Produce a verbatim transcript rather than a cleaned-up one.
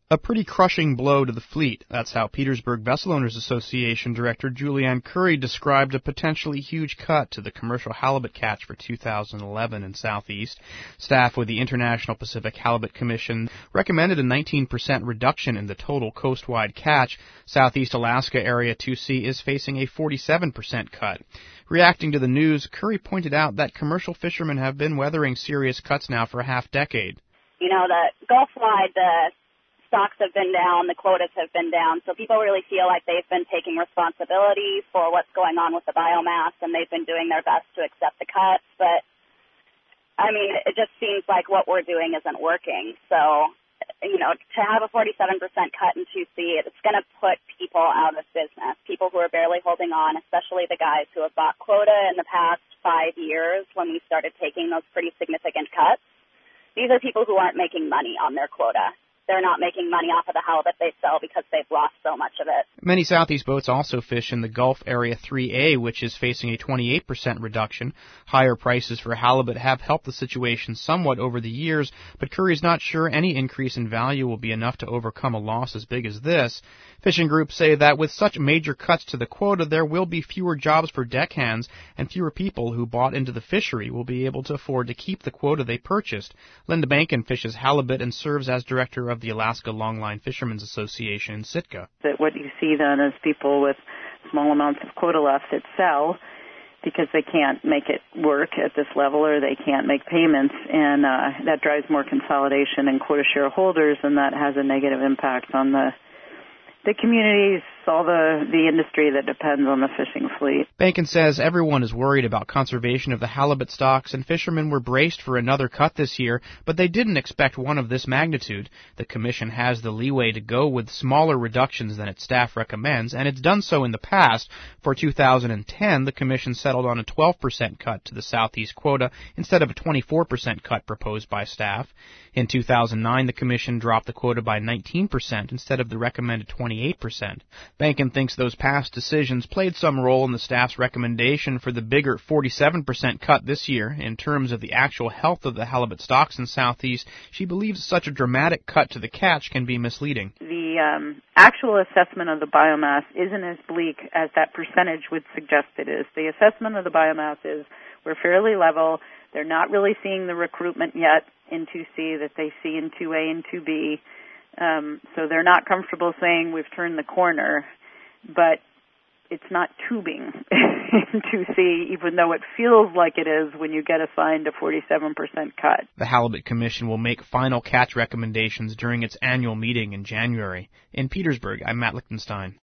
A pretty crushing blow to the fleet. That's how Petersburg Vessel Owners Association Director Julianne Curry described a potentially huge cut to the commercial halibut catch for two thousand eleven in Southeast. Staff with the International Pacific Halibut Commission recommended a nineteen percent reduction in the total coastwide catch. Southeast Alaska Area two C is facing a forty-seven percent cut. Reacting to the news, Curry pointed out that commercial fishermen have been weathering serious cuts now for a half-decade. You know, the Gulf-wide, the stocks have been down, the quotas have been down, so people really feel like they've been taking responsibility for what's going on with the biomass, and they've been doing their best to accept the cuts. But, I mean, it just seems like what we're doing isn't working. So, you know, to have a forty-seven percent cut in two C, it's going to put people out of business, people who are barely holding on, especially the guys who have bought quota in the past five years when we started taking those pretty significant cuts. These are people who aren't making money on their quota. They're not making money off of the halibut they sell because they've lost so much of it. Many Southeast boats also fish in the Gulf Area three A, which is facing a twenty-eight percent reduction. Higher prices for halibut have helped the situation somewhat over the years, but Curry is not sure any increase in value will be enough to overcome a loss as big as this. Fishing groups say that with such major cuts to the quota, there will be fewer jobs for deckhands, and fewer people who bought into the fishery will be able to afford to keep the quota they purchased. Linda Bankin fishes halibut and serves as director of the Alaska Longline Fishermen's Association in Sitka. That what you see then is people with small amounts of quota left that sell because they can't make it work at this level or they can't make payments, and uh, that drives more consolidation in quota shareholders, and that has a negative impact on the the communities, all the, the industry that depends on the fishing fleet. Bankin says everyone is worried about conservation of the halibut stocks, and fishermen were braced for another cut this year, but they didn't expect one of this magnitude. The Commission has the leeway to go with smaller reductions than its staff recommends, and it's done so in the past. For two thousand ten, the Commission settled on a twelve percent cut to the Southeast quota instead of a twenty-four percent cut proposed by staff. In two thousand nine, the Commission dropped the quota by nineteen percent instead of the recommended twenty-eight percent. Bankin thinks those past decisions played some role in the staff's recommendation for the bigger forty-seven percent cut this year. In terms of the actual health of the halibut stocks in Southeast, she believes such a dramatic cut to the catch can be misleading. The um, actual assessment of the biomass isn't as bleak as that percentage would suggest it is. The assessment of the biomass is we're fairly level. They're not really seeing the recruitment yet in two C that they see in two A and two B. Um, so they're not comfortable saying we've turned the corner, but it's not tubing in two C, even though it feels like it is when you get assigned a forty-seven percent cut. The Halibut Commission will make final catch recommendations during its annual meeting in January. In Petersburg, I'm Matt Lichtenstein.